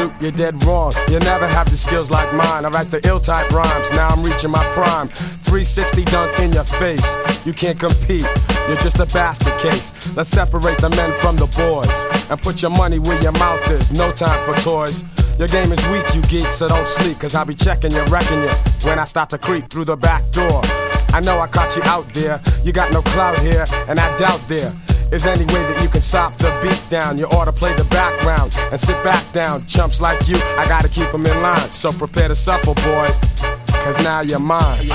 shoot, you're dead wrong. You never have the skills like mine. I write the ill-type rhymes, now I'm reaching my prime. 360 dunk in your face, you can't compete, you're just a basket case. Let's separate the men from the boys and put your money where your mouth is, no time for toys. Your game is weak, you geek, so don't sleep, cause I'll be checking you, wrecking you when I start to creep through the back door. I know I caught you out there, you got no clout here, and I doubt there is any way that you can stop the beat down. You ought to play the background and sit back down. Chumps like you, I gotta keep them in line, so prepare to suffer, boy, cause now you're mine.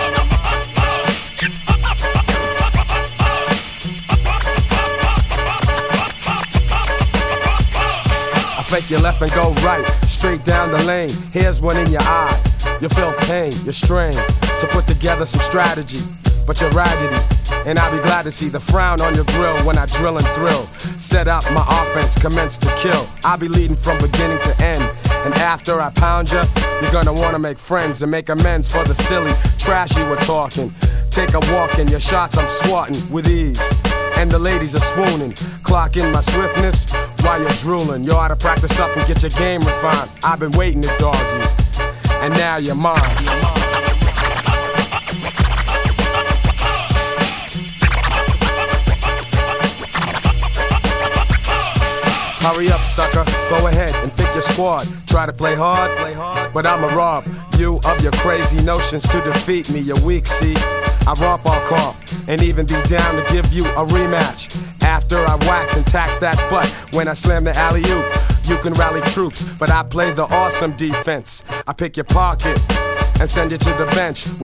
Fake your left and go right, straight down the lane. Here's one in your eye. You feel pain, you're strained to put together some strategy, but you're raggedy. And I'll be glad to see the frown on your grill when I drill and thrill. Set up my offense, commence to kill. I'll be leading from beginning to end. And after I pound you, you're gonna wanna make friends and make amends for the silly trash you were talking. Take a walk in your shots, I'm swatting with ease. And the ladies are swooning. Clock in my swiftness while you're drooling. You ought to practice up and get your game refined. I've been waiting to dog you, and now you're mine. Hurry up, sucker, go ahead and pick your squad. Try to play hard, but I'ma rob you of your crazy notions to defeat me. You're weak, see? I romp all comp and even be down to give you a rematch. After I wax and tax that butt when I slam the alley-oop, you can rally troops, but I play the awesome defense. I pick your pocket and send you to the bench